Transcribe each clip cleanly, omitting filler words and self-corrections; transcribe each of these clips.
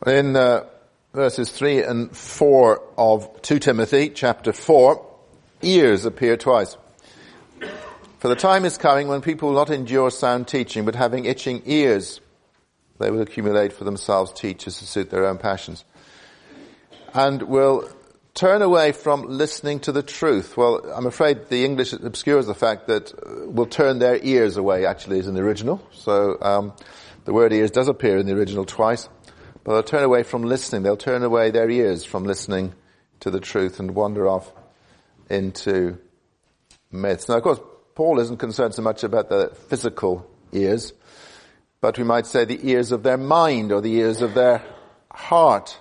In verses 3 and 4 of 2 Timothy chapter 4, ears appear twice. For the time is coming when people will not endure sound teaching, but having itching ears, they will accumulate for themselves teachers to suit their own passions, and will turn away from listening to the truth. Well, I'm afraid the English obscures the fact that will turn their ears away, actually, is in the original. So the word ears does appear in the original twice. But they'll turn away from listening. They'll turn away their ears from listening to the truth and wander off into myths. Now, of course, Paul isn't concerned so much about the physical ears, but we might say the ears of their mind or the ears of their heart.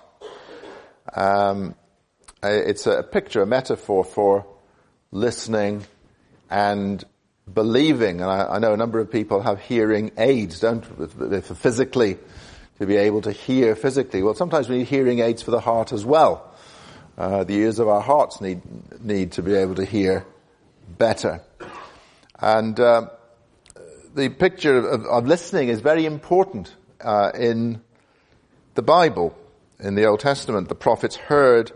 It's a picture, a metaphor for listening and believing. And I know a number of people have hearing aids, don't they, physically, to be able to hear physically. Well, sometimes we need hearing aids for the heart as well. The ears of our hearts need to be able to hear better. And the picture of listening is very important in the Bible. In the Old Testament, the prophets heard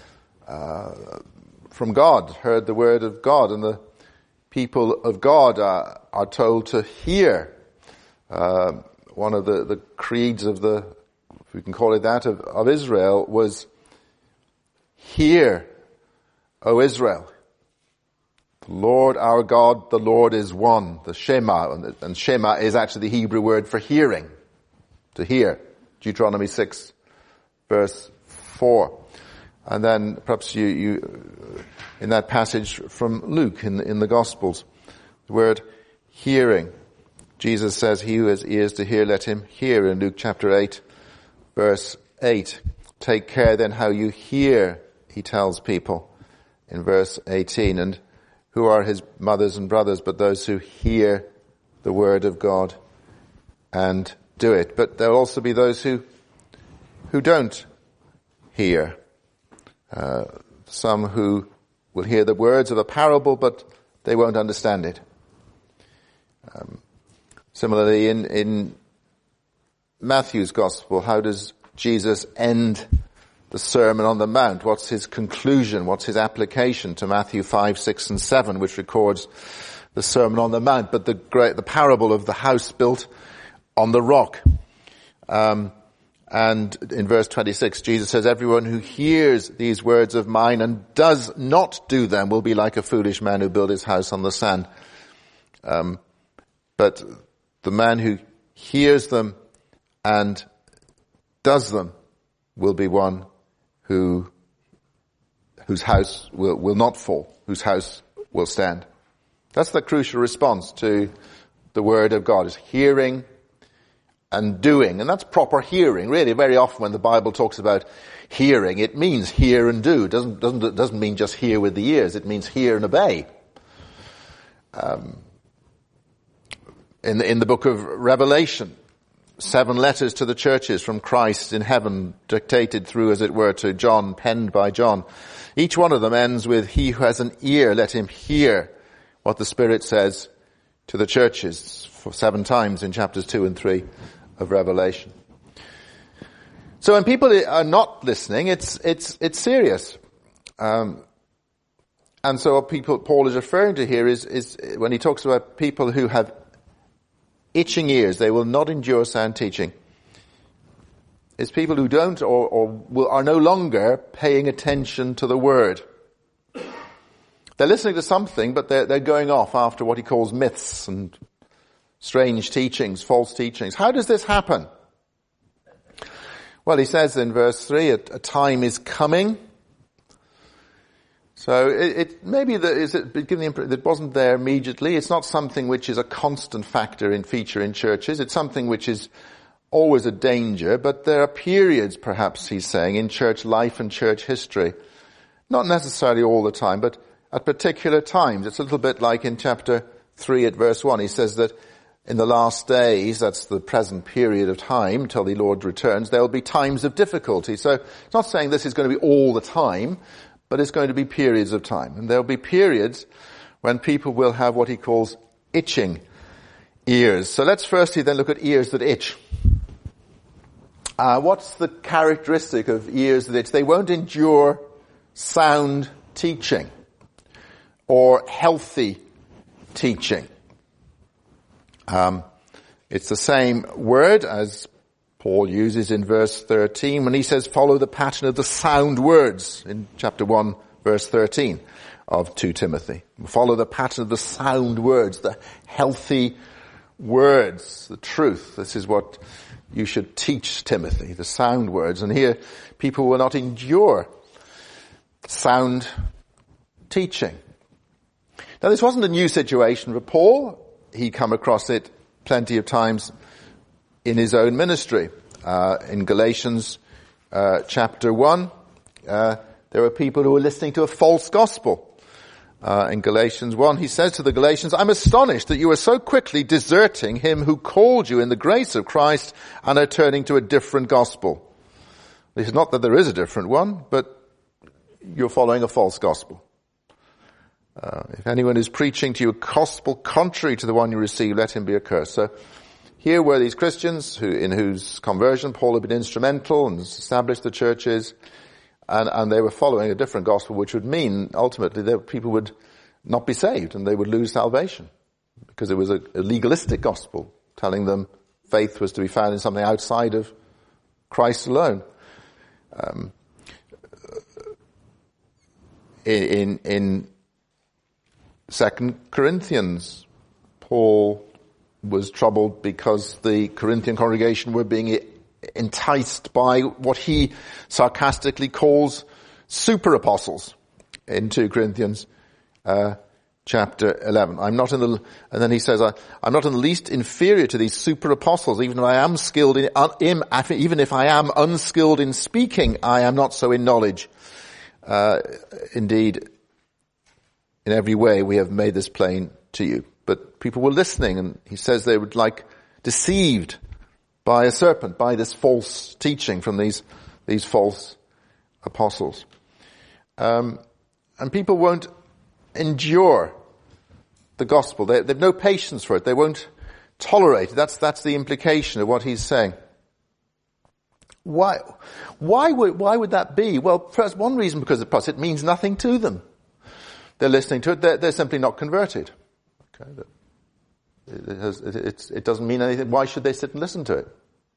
from God, heard the word of God, and the people of God are told to hear. One of the creeds of the, if we can call it that, of Israel was, "Hear, O Israel, the Lord our God, the Lord is one," the Shema, and Shema is actually the Hebrew word for hearing, to hear. Deuteronomy 6, verse 4. And then perhaps you in that passage from Luke in the Gospels, the word hearing. Jesus says, "He who has ears to hear, let him hear," in Luke chapter 8, verse 8. "Take care then how you hear," he tells people in verse 18. "And who are his mothers and brothers but those who hear the word of God and do it?" But there will also be those who don't hear. Some who will hear the words of a parable, but they won't understand it. Similarly, in Matthew's Gospel, how does Jesus end the Sermon on the Mount? What's his conclusion? What's his application to Matthew 5, 6, and 7, which records the Sermon on the Mount, but the parable of the house built on the rock? And in verse 26, Jesus says, "Everyone who hears these words of mine and does not do them will be like a foolish man who built his house on the sand." But the man who hears them and does them will be one whose house will not fall, whose house will stand. That's the crucial response to the word of God, is hearing and doing. And that's proper hearing, really. Very often when the Bible talks about hearing, it means hear and do. It doesn't mean just hear with the ears. It means hear and obey. In the book of Revelation, 7 letters to the churches from Christ in heaven, dictated through, as it were, to John, penned by John. Each one of them ends with, "He who has an ear, let him hear what the Spirit says to the churches," for 7 times in chapters 2 and 3 of Revelation. So when people are not listening, it's serious. And so what Paul is referring to here is when he talks about people who have itching ears, they will not endure sound teaching. It's people who don't or are no longer paying attention to the word. They're listening to something, but they're going off after what he calls myths and strange teachings, false teachings. How does this happen? Well, he says in verse 3, a time is coming. So it wasn't there immediately. It's not something which is a constant feature in churches. It's something which is always a danger, but there are periods, perhaps he's saying, in church life and church history. Not necessarily all the time, but at particular times. It's a little bit like in chapter 3 at verse 1. He says that in the last days, that's the present period of time till the Lord returns, there will be times of difficulty. So it's not saying this is going to be all the time, but it's going to be periods of time. And there will be periods when people will have what he calls itching ears. So let's firstly then look at ears that itch. What's the characteristic of ears that they won't endure sound teaching or healthy teaching? It's the same word as Paul uses in verse 13 when he says, follow the pattern of the sound words in chapter 1, verse 13 of 2 Timothy. Follow the pattern of the sound words, the healthy words, the truth. This is what you should teach Timothy, the sound words. And here, people will not endure sound teaching. Now, this wasn't a new situation for Paul. He'd come across it plenty of times in his own ministry. In Galatians chapter 1, there were people who were listening to a false gospel. In Galatians 1, he says to the Galatians, I'm astonished that you are so quickly deserting him who called you in the grace of Christ and are turning to a different gospel. It's not that there is a different one, but you're following a false gospel. If anyone is preaching to you a gospel contrary to the one you received, let him be accursed. So here were these Christians in whose conversion Paul had been instrumental and established the churches, and they were following a different gospel, which would mean ultimately that people would not be saved and they would lose salvation because it was a legalistic gospel telling them faith was to be found in something outside of Christ alone. In 2 Corinthians, Paul was troubled because the Corinthian congregation were being enticed by what he sarcastically calls super apostles in 2 Corinthians chapter 11. And then he says, I'm not in the least inferior to these super apostles, even if I am even if I am unskilled in speaking, I am not so in knowledge. Indeed, in every way we have made this plain to you. But people were listening, and he says they were like deceived by a serpent, by this false teaching from these false apostles. And people won't endure the gospel. They've no patience for it. They won't tolerate it. That's the implication of what he's saying. Why would that be? Well, first, one reason, because it means nothing to them. They're listening to it. They're simply not converted. Okay, it doesn't mean anything. Why should they sit and listen to it?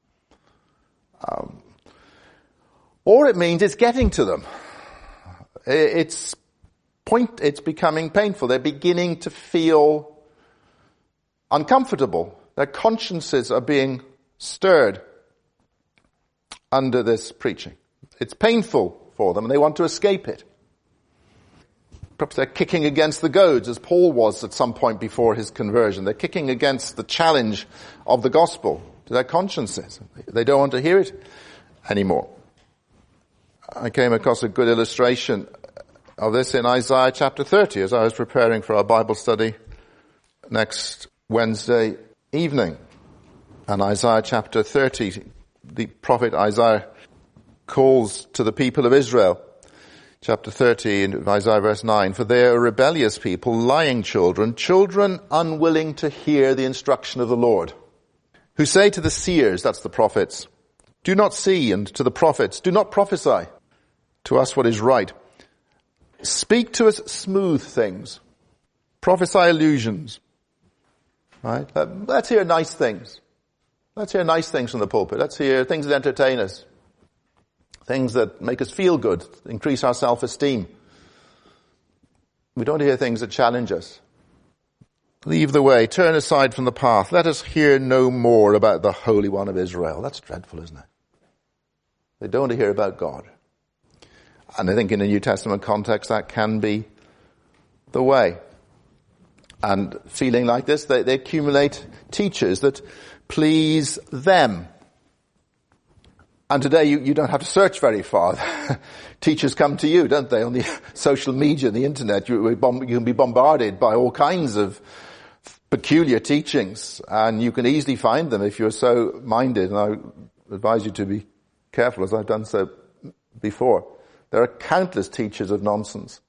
Or it means it's getting to them. It's becoming painful. They're beginning to feel uncomfortable. Their consciences are being stirred under this preaching. It's painful for them and they want to escape it. Perhaps they're kicking against the goads, as Paul was at some point before his conversion. They're kicking against the challenge of the gospel to their consciences. They don't want to hear it anymore. I came across a good illustration of this in Isaiah chapter 30 as I was preparing for our Bible study next Wednesday evening. And Isaiah chapter 30, the prophet Isaiah calls to the people of Israel. Chapter 30 in Isaiah verse 9, for they are a rebellious people, lying children, children unwilling to hear the instruction of the Lord, who say to the seers, that's the prophets, do not see, and to the prophets, do not prophesy to us what is right. Speak to us smooth things. Prophesy illusions. Right? Let's hear nice things. Let's hear nice things from the pulpit. Let's hear things that entertain us. Things that make us feel good, increase our self-esteem. We don't hear things that challenge us. Leave the way, turn aside from the path. Let us hear no more about the Holy One of Israel. That's dreadful, isn't it? They don't hear about God. And I think in a New Testament context that can be the way. And feeling like this, they accumulate teachers that please them. And today you don't have to search very far. Teachers come to you, don't they? On the social media, the internet, you can be bombarded by all kinds of peculiar teachings, and you can easily find them if you're so minded. And I advise you to be careful, as I've done so before. There are countless teachers of nonsense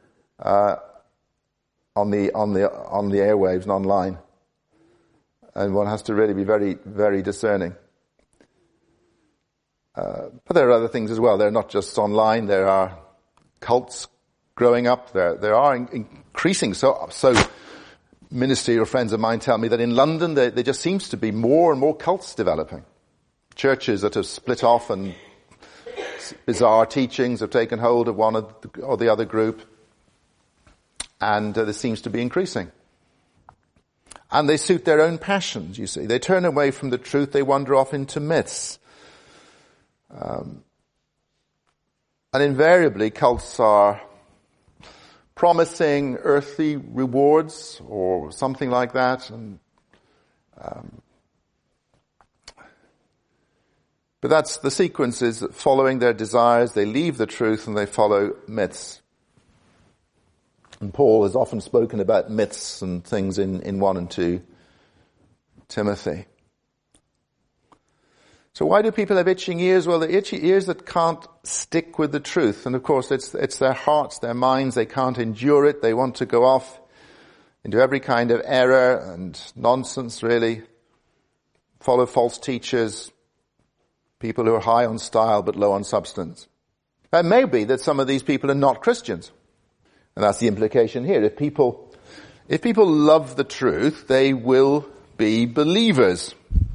on the airwaves and online, and one has to really be very, very discerning. But there are other things as well. They're not just online. There are cults growing up. There are increasing. So ministerial friends of mine tell me that in London there just seems to be more and more cults developing. Churches that have split off and bizarre teachings have taken hold of one or the other group. And this seems to be increasing. And they suit their own passions, you see. They turn away from the truth. They wander off into myths. And invariably, cults are promising earthly rewards or something like that. But that's the sequence, is following their desires. They leave the truth and they follow myths. And Paul has often spoken about myths and things in 1 and 2 Timothy. So why do people have itching ears? Well, they're itchy ears that can't stick with the truth. And of course, it's their hearts, their minds. They can't endure it. They want to go off into every kind of error and nonsense, really. Follow false teachers, people who are high on style but low on substance. It may be that some of these people are not Christians. And that's the implication here. If people love the truth, they will be believers.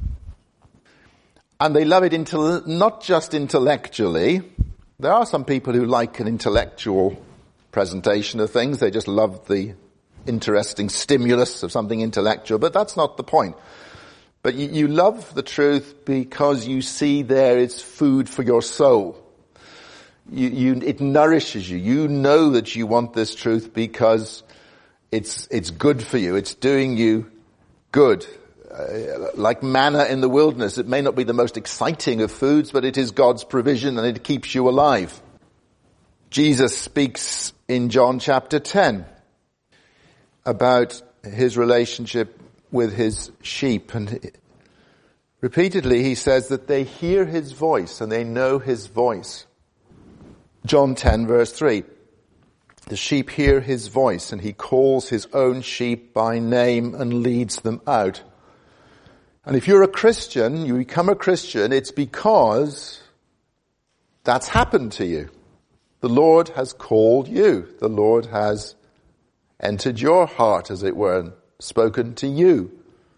And they love it not just intellectually. There are some people who like an intellectual presentation of things. They just love the interesting stimulus of something intellectual. But that's not the point. But you love the truth because you see there it's food for your soul. It nourishes you. You know that you want this truth because it's good for you. It's doing you good. Like manna in the wilderness, it may not be the most exciting of foods, but it is God's provision and it keeps you alive. Jesus speaks in John chapter 10 about his relationship with his sheep, and repeatedly he says that they hear his voice and they know his voice. John 10 verse 3. The sheep hear his voice and he calls his own sheep by name and leads them out. And if you're a Christian, you become a Christian, it's because that's happened to you. The Lord has called you. The Lord has entered your heart, as it were, and spoken to you.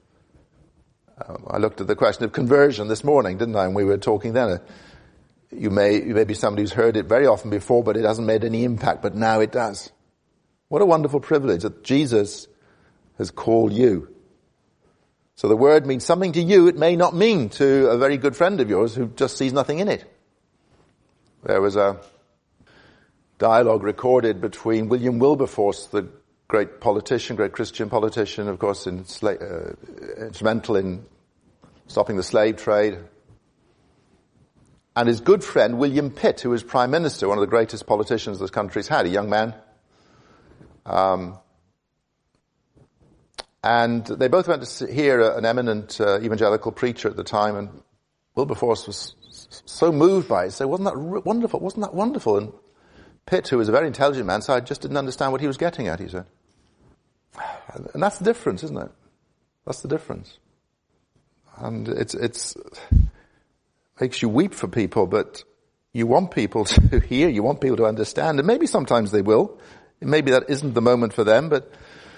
I looked at the question of conversion this morning, didn't I? And we were talking then. You may be somebody who's heard it very often before, but it hasn't made any impact, but now it does. What a wonderful privilege that Jesus has called you. So the word means something to you. It may not mean to a very good friend of yours who just sees nothing in it. There was a dialogue recorded between William Wilberforce, the great politician, great Christian politician, of course, instrumental in stopping the slave trade, and his good friend William Pitt, who was Prime Minister, one of the greatest politicians this country's had, a young man. And they both went to hear an eminent evangelical preacher at the time, and Wilberforce was so moved by it. He said, wasn't that wonderful? Wasn't that wonderful? And Pitt, who was a very intelligent man, said, I just didn't understand what he was getting at, he said. And that's the difference, isn't it? That's the difference. And it's makes you weep for people, but you want people to hear, you want people to understand, and maybe sometimes they will. Maybe that isn't the moment for them, but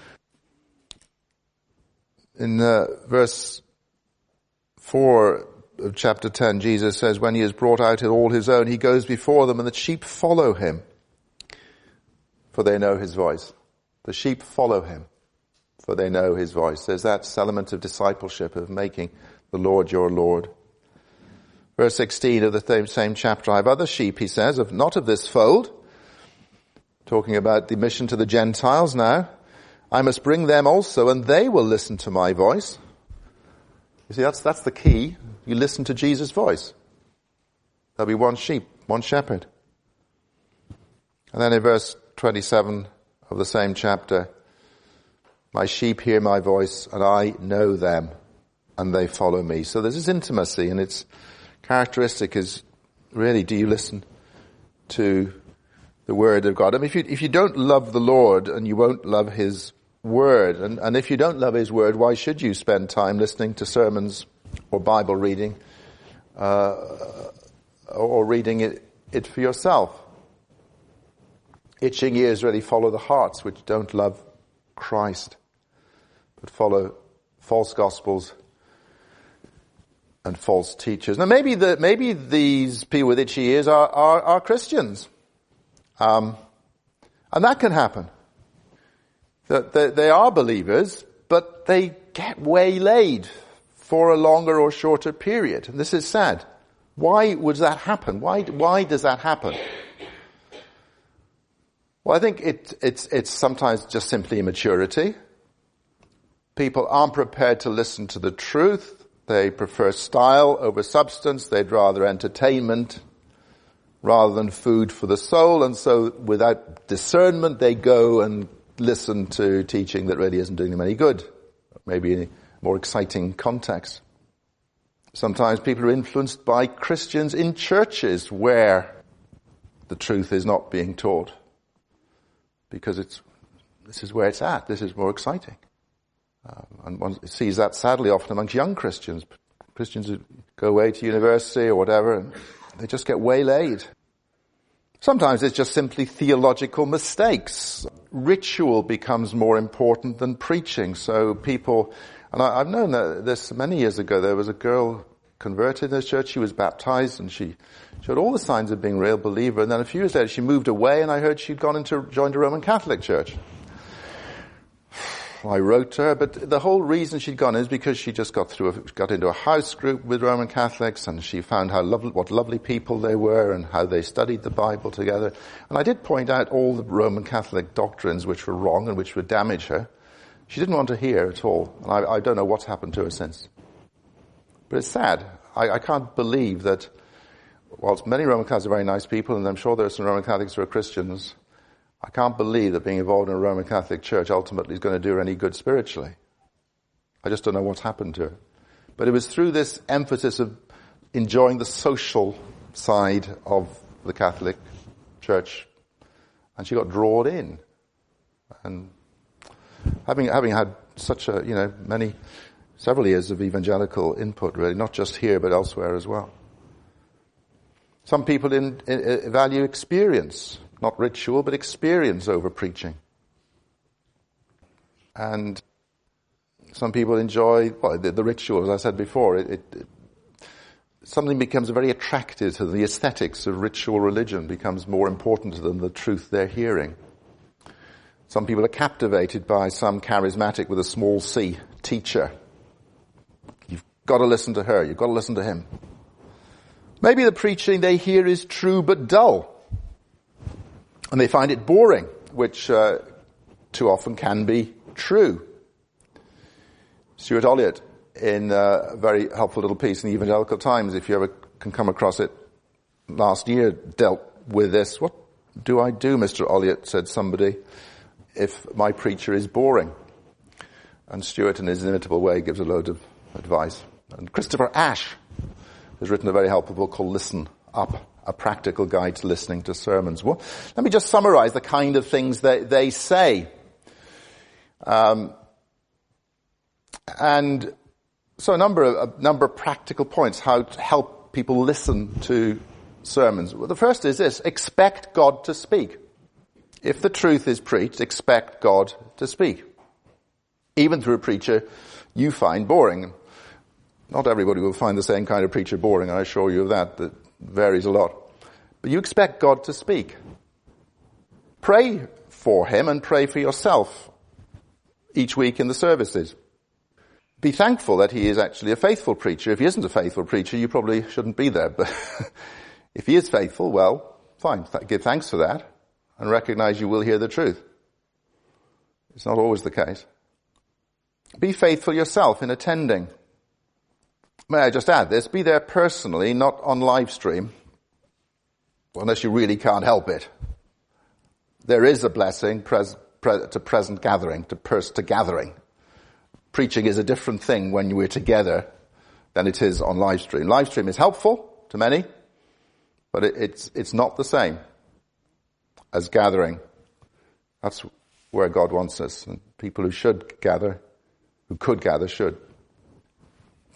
in verse 4 of chapter 10, Jesus says, when he has brought out all his own, he goes before them, and the sheep follow him, for they know his voice. The sheep follow him, for they know his voice. There's that element of discipleship, of making the Lord your Lord. Verse 16 of the same chapter, I have other sheep, he says, not of this fold. Talking about the mission to the Gentiles now. I must bring them also, and they will listen to my voice. You see, that's the key. You listen to Jesus' voice. There'll be one sheep, one shepherd. And then in verse 27 of the same chapter, my sheep hear my voice, and I know them, and they follow me. So there's this intimacy, and its characteristic is really, do you listen to the Word of God? I mean, if you don't love the Lord, and you won't love His Word, and if you don't love His Word, why should you spend time listening to sermons or Bible reading or reading it for yourself. Itching ears really follow the hearts which don't love Christ, but follow false gospels and false teachers. Now maybe these people with itchy ears are Christians. And that can happen. That they are believers, but they get waylaid for a longer or shorter period. And this is sad. Why would that happen? Why does that happen? Well, I think it's sometimes just simply immaturity. People aren't prepared to listen to the truth. They prefer style over substance. They'd rather entertainment rather than food for the soul. And so without discernment, they go and listen to teaching that really isn't doing them any good. Maybe in a more exciting context. Sometimes people are influenced by Christians in churches where the truth is not being taught. Because this is where it's at. This is more exciting. And one sees that sadly often amongst young Christians. Christians who go away to university or whatever, and they just get waylaid. Sometimes it's just simply theological mistakes. Ritual becomes more important than preaching. So people, and I've known that this many years ago, there was a girl converted in this church. She was baptized and she showed all the signs of being a real believer. And then a few years later she moved away and I heard she'd joined a Roman Catholic church. I wrote to her, but the whole reason she'd gone is because she just got into a house group with Roman Catholics, and she found what lovely people they were and how they studied the Bible together. And I did point out all the Roman Catholic doctrines which were wrong and which would damage her. She didn't want to hear at all, and I don't know what's happened to her since. But it's sad. I can't believe that, whilst many Roman Catholics are very nice people, and I'm sure there are some Roman Catholics who are Christians, I can't believe that being involved in a Roman Catholic church ultimately is going to do her any good spiritually. I just don't know what's happened to her. But it was through this emphasis of enjoying the social side of the Catholic Church, and she got drawn in. And having had such several years of evangelical input, really, not just here but elsewhere as well. Some people value experience. Not ritual, but experience over preaching. And some people enjoy the ritual, as I said before. Something becomes very attractive to them. The aesthetics of ritual religion becomes more important to them than the truth they're hearing. Some people are captivated by some charismatic with a small c teacher. You've got to listen to her. You've got to listen to him. Maybe the preaching they hear is true but dull. And they find it boring, which too often can be true. Stuart Olliott, in a very helpful little piece in the Evangelical Times, if you ever can come across it, last year dealt with this. What do I do, Mr. Olliott, said somebody, if my preacher is boring? And Stuart, in his inimitable way, gives a load of advice. And Christopher Ash has written a very helpful book called Listen Up, a practical guide to listening to sermons. Well, let me just summarize the kind of things that they say. And so a number of practical points how to help people listen to sermons. Well, the first is this: expect God to speak. If the truth is preached, expect God to speak. Even through a preacher you find boring. Not everybody will find the same kind of preacher boring, I assure you of that. That varies a lot. But you expect God to speak. Pray for him and pray for yourself each week in the services. Be thankful that he is actually a faithful preacher. If he isn't a faithful preacher, you probably shouldn't be there. But if he is faithful, well, fine. Give thanks for that and recognize you will hear the truth. It's not always the case. Be faithful yourself in attending. May I just add this? Be there personally, not on live stream, unless you really can't help it. There is a blessing to present gathering, to gathering. Preaching is a different thing when we're together than it is on live stream. Live stream is helpful to many, but it's not the same as gathering. That's where God wants us, and people who should gather, who could gather, should.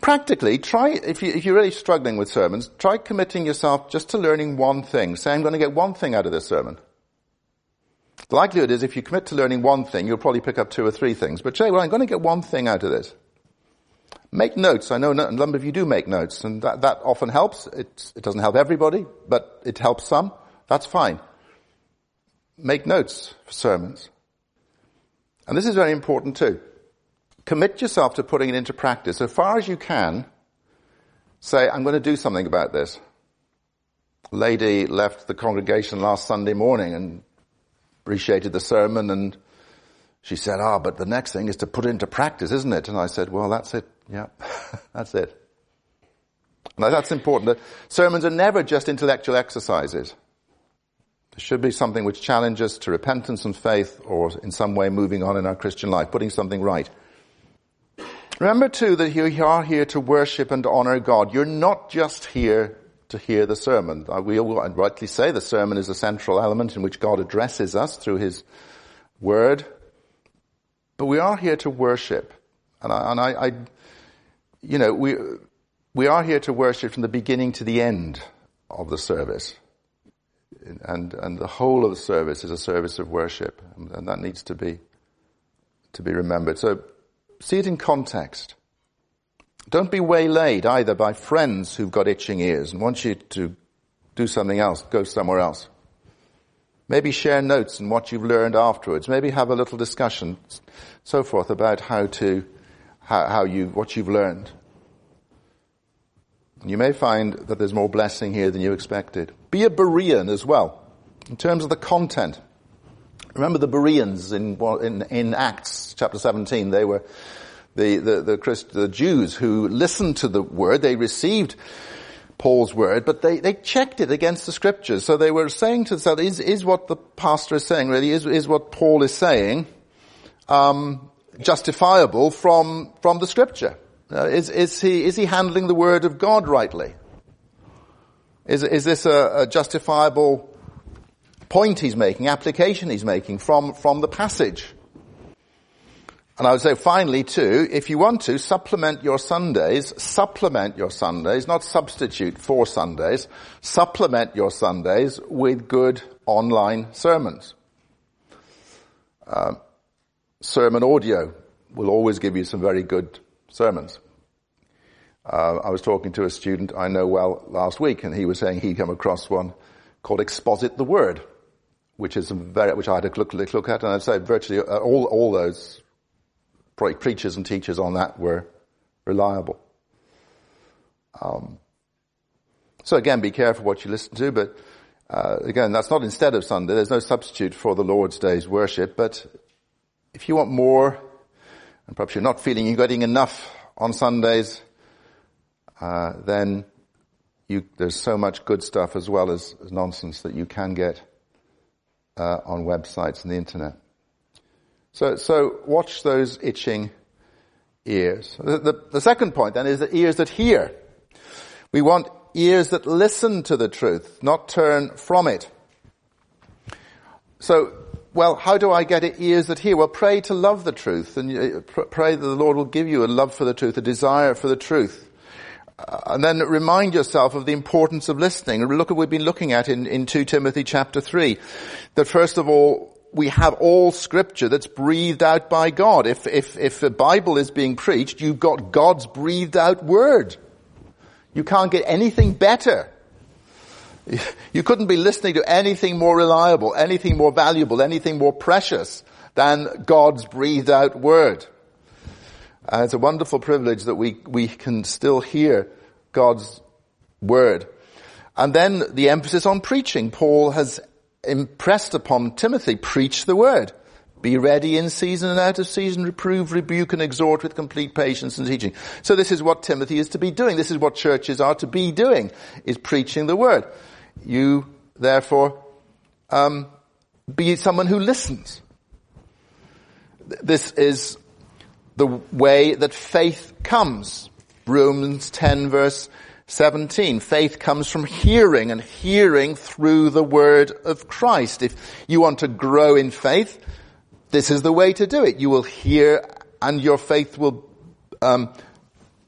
Practically, try, if you're really struggling with sermons, try committing yourself just to learning one thing. Say, I'm going to get one thing out of this sermon. The likelihood is if you commit to learning one thing, you'll probably pick up 2 or 3 things. But say, well, I'm going to get one thing out of this. Make notes. I know a number of you do make notes, and that often helps. It doesn't help everybody, but it helps some. That's fine. Make notes for sermons. And this is very important too. Commit yourself to putting it into practice. So far as you can, say, I'm going to do something about this. A lady left the congregation last Sunday morning and appreciated the sermon, and she said, but the next thing is to put it into practice, isn't it? And I said, well, that's it. Yeah, that's it. Now that's important. The sermons are never just intellectual exercises. There should be something which challenges to repentance and faith, or in some way moving on in our Christian life, putting something right. Remember too that you are here to worship and honor God. You're not just here to hear the sermon. We rightly say the sermon is a central element in which God addresses us through His Word. But we are here to worship. We are here to worship from the beginning to the end of the service. And the whole of the service is a service of worship. And that needs to be remembered. So, see it in context. Don't be waylaid either by friends who've got itching ears and want you to do something else, go somewhere else. Maybe share notes on what you've learned afterwards. Maybe have a little discussion, so forth, about what you've learned. You may find that there's more blessing here than you expected. Be a Berean as well, in terms of the content. Remember the Bereans in Acts chapter 17. They were the Jews who listened to the word. They received Paul's word, but they checked it against the scriptures. So they were saying to themselves, is what the pastor is saying really, is what Paul is saying, justifiable from the scripture? Is he handling the word of God rightly? Is this a justifiable point he's making, application he's making from the passage? And I would say finally too, if you want to, supplement your Sundays, not substitute for Sundays, supplement your Sundays with good online sermons. Sermon audio will always give you some very good sermons. I was talking to a student I know well last week, and he was saying he'd come across one called Exposit the Word, which I had a look at, and I'd say virtually all those preachers and teachers on that were reliable. So again, be careful what you listen to, but again, that's not instead of Sunday. There's no substitute for the Lord's Day's worship, but if you want more, and perhaps you're not feeling you're getting enough on Sundays, then there's so much good stuff as well as nonsense that you can get on websites and the internet. So watch those itching ears. The second point then is the ears that hear. We want ears that listen to the truth, not turn from it. So, well, how do I get ears that hear? Well, pray to love the truth, and pray that the Lord will give you a love for the truth, a desire for the truth. And then remind yourself of the importance of listening. Look at what we've been looking at in 2 Timothy chapter 3. That first of all, we have all scripture that's breathed out by God. If the Bible is being preached, you've got God's breathed out word. You can't get anything better. You couldn't be listening to anything more reliable, anything more valuable, anything more precious than God's breathed out word. And it's a wonderful privilege that we can still hear God's word. And then the emphasis on preaching. Paul has impressed upon Timothy, preach the word. Be ready in season and out of season, reprove, rebuke, and exhort with complete patience and teaching. So this is what Timothy is to be doing. This is what churches are to be doing, is preaching the word. You, therefore, be someone who listens. This is the way that faith comes. Romans 10 verse 17. Faith comes from hearing, and hearing through the word of Christ. If you want to grow in faith, this is the way to do it. You will hear, and your faith will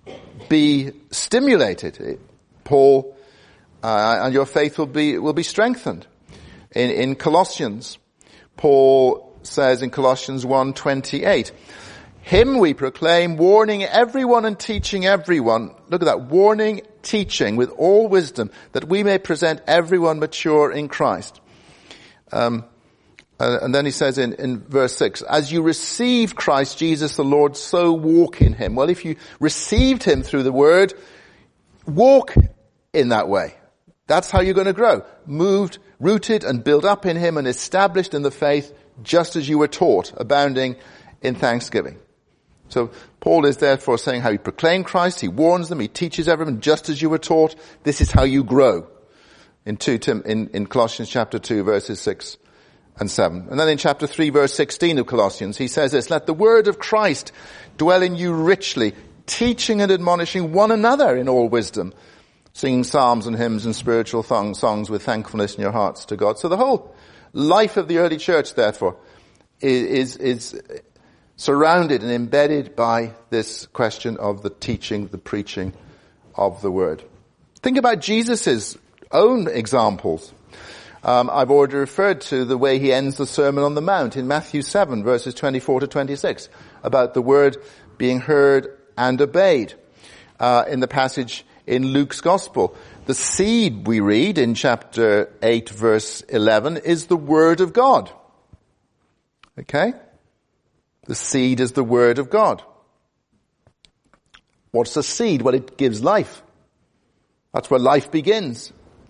be stimulated. Paul, and your faith will be strengthened. In Colossians, Paul says in Colossians 1:28, him we proclaim, warning everyone and teaching everyone. Look at that, warning, teaching with all wisdom, that we may present everyone mature in Christ. And then he says in verse 6, as you received Christ Jesus the Lord, so walk in him. Well, if you received him through the word, walk in that way. That's how you're going to grow. Moved, rooted and built up in him and established in the faith just as you were taught, abounding in thanksgiving. So Paul is therefore saying how he proclaimed Christ, he warns them, he teaches everyone just as you were taught. This is how you grow. In Colossians chapter 2 verses 6 and 7. And then in chapter 3 verse 16 of Colossians, he says this, let the word of Christ dwell in you richly, teaching and admonishing one another in all wisdom, singing psalms and hymns and spiritual songs with thankfulness in your hearts to God. So the whole life of the early church, therefore, is surrounded and embedded by this question of the teaching, the preaching of the word. Think about Jesus' own examples. I've already referred to the way he ends the Sermon on the Mount in Matthew 7 verses 24 to 26 about the word being heard and obeyed. In the passage in Luke's Gospel, the seed we read in chapter 8 verse 11 is the word of God. Okay? The seed is the word of God. What's a seed? Well, it gives life. That's where life begins.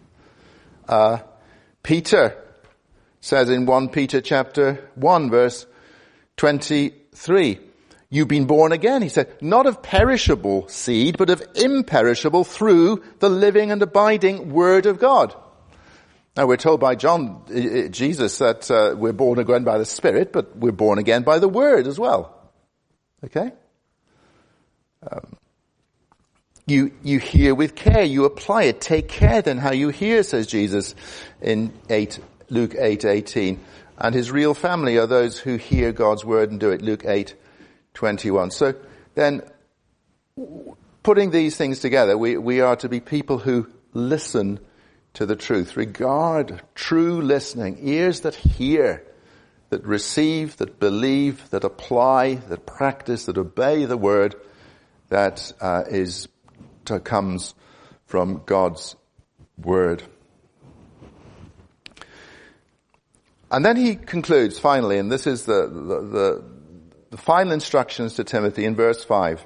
Peter says in 1 Peter chapter 1 verse 23, you've been born again, he said, not of perishable seed, but of imperishable through the living and abiding word of God. Now we're told by Jesus that we're born again by the Spirit, but we're born again by the word as well. Okay? You hear with care, you apply it. Take care then how you hear, says Jesus in Luke 8:18. And his real family are those who hear God's word and do it, Luke 8:21. So then, putting these things together, we are to be people who listen to the truth. Regard true listening, ears that hear, that receive, that believe, that apply, that practice, that obey the word that comes from God's word. And then he concludes finally, and this is the final instructions to Timothy in verse 5.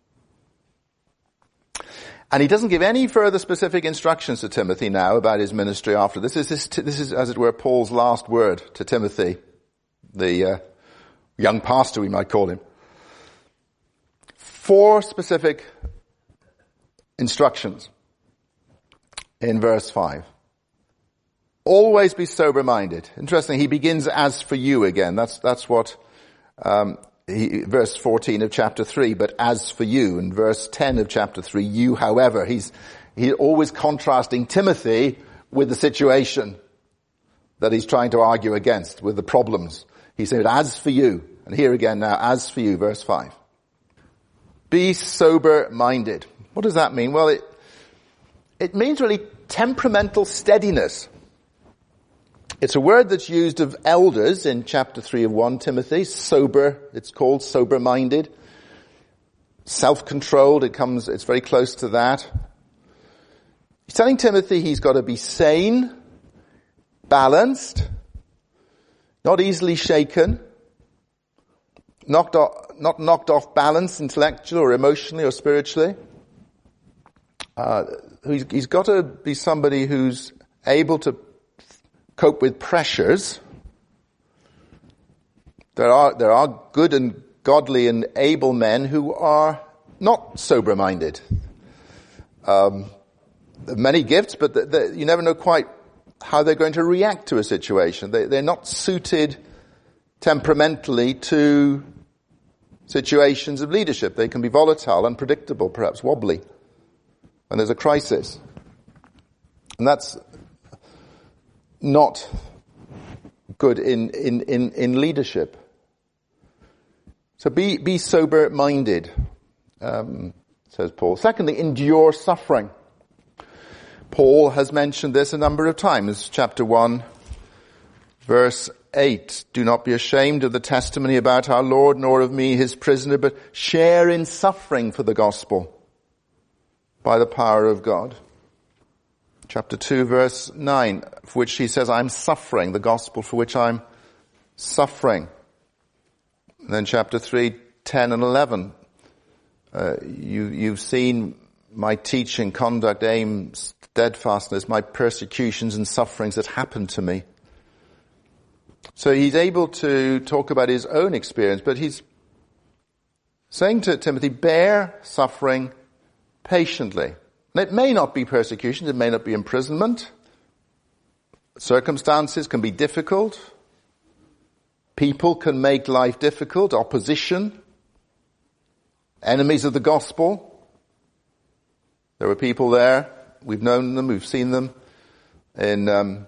And he doesn't give any further specific instructions to Timothy now about his ministry after this. This is, as it were, Paul's last word to Timothy, the young pastor, we might call him. 4 specific instructions in verse 5. Always be sober-minded. Interesting, he begins as for you again. That's what verse 14 of chapter 3, but as for you, in verse 10 of chapter 3, you however. He's always contrasting Timothy with the situation that he's trying to argue against, with the problems. He said, as for you, and here again now, as for you, verse 5. Be sober-minded. What does that mean? Well, it means really temperamental steadiness. It's a word that's used of elders in chapter 3 of 1 Timothy. Sober, it's called sober-minded. Self-controlled, it's very close to that. He's telling Timothy he's got to be sane, balanced, not easily shaken, not knocked off balance intellectually or emotionally or spiritually. He's got to be somebody who's able to cope with pressures. There are good and godly and able men who are not sober-minded. Many gifts, but you never know quite how they're going to react to a situation. They're not suited temperamentally to situations of leadership. They can be volatile, unpredictable, perhaps wobbly when there's a crisis. And that's not good in leadership. So be sober-minded. says Paul. Secondly, endure suffering. Paul has mentioned this a number of times. Chapter 1, verse 8. Do not be ashamed of the testimony about our Lord, nor of me, his prisoner, but share in suffering for the gospel by the power of God. Chapter 2, verse 9, for which he says, I'm suffering, the gospel for which I'm suffering. And then chapter 3, 10 and 11. You've seen my teaching, conduct, aim, steadfastness, my persecutions and sufferings that happened to me. So he's able to talk about his own experience, but he's saying to Timothy, bear suffering patiently. And it may not be persecution, it may not be imprisonment. Circumstances can be difficult. People can make life difficult. Opposition. Enemies of the gospel. There were people there. We've known them. We've seen them in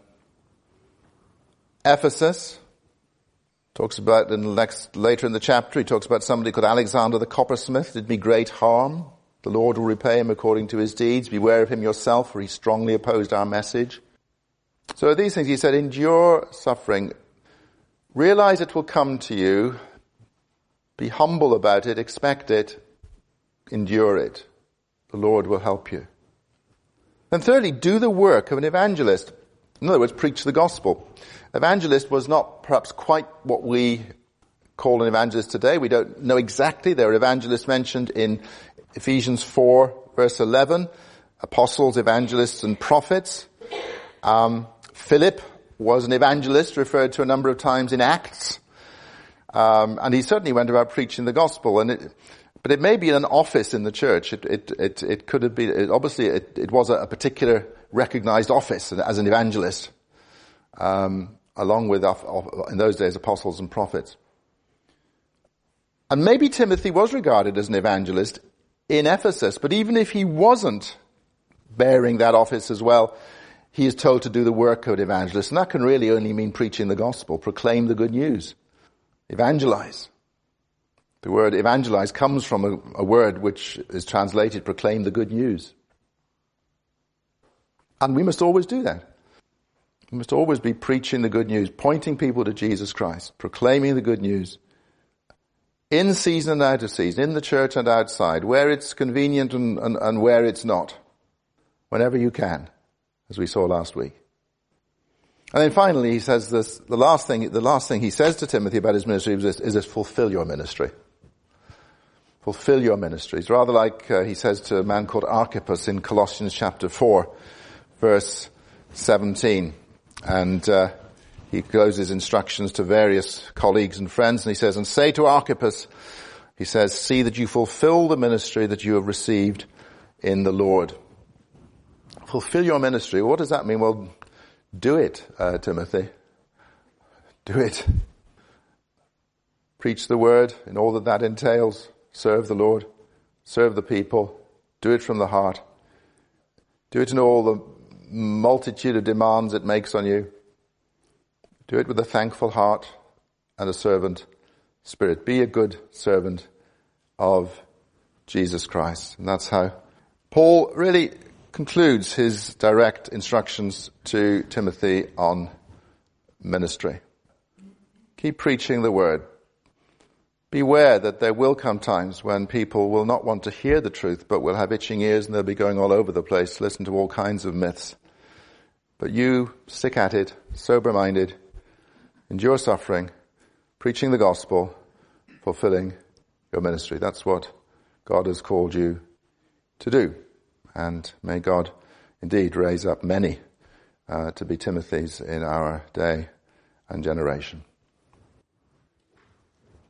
Ephesus. Talks about later in the chapter. He talks about somebody called Alexander the coppersmith. Did me great harm. The Lord will repay him according to his deeds. Beware of him yourself, for he strongly opposed our message. So these things, he said, endure suffering. Realize it will come to you. Be humble about it. Expect it. Endure it. The Lord will help you. And thirdly, do the work of an evangelist. In other words, preach the gospel. Evangelist was not perhaps quite what we call an evangelist today. We don't know exactly. There are evangelists mentioned in Ephesians 4, verse 11. Apostles, evangelists, and prophets. Philip was an evangelist, referred to a number of times in Acts. And he certainly went about preaching the gospel. But it may be in an office in the church. It could have been, obviously it was a particular recognized office as an evangelist. Along with, in those days, apostles and prophets. And maybe Timothy was regarded as an evangelist in Ephesus, but even if he wasn't bearing that office as well, he is told to do the work of an evangelist. And that can really only mean preaching the gospel, proclaim the good news, evangelize. The word evangelize comes from a word which is translated proclaim the good news. And we must always do that. We must always be preaching the good news, pointing people to Jesus Christ, proclaiming the good news. In season and out of season, in the church and outside, where it's convenient and where it's not. Whenever you can, as we saw last week. And then finally he says this, the last thing he says to Timothy about his ministry is this, fulfill your ministry. Fulfill your ministry. It's rather like he says to a man called Archippus in Colossians chapter 4, verse 17. And he gives his instructions to various colleagues and friends, and he says, and say to Archippus, he says, see that you fulfill the ministry that you have received in the Lord. Fulfill your ministry. What does that mean? Well, do it, Timothy. Do it. Preach the word in all that entails. Serve the Lord. Serve the people. Do it from the heart. Do it in all the multitude of demands it makes on you. Do it with a thankful heart and a servant spirit. Be a good servant of Jesus Christ. And that's how Paul really concludes his direct instructions to Timothy on ministry. Keep preaching the word. Beware that there will come times when people will not want to hear the truth, but will have itching ears and they'll be going all over the place, listen to all kinds of myths. But you stick at it, sober-minded, endure suffering, preaching the gospel, fulfilling your ministry. That's what God has called you to do. And may God indeed raise up many to be Timothys in our day and generation.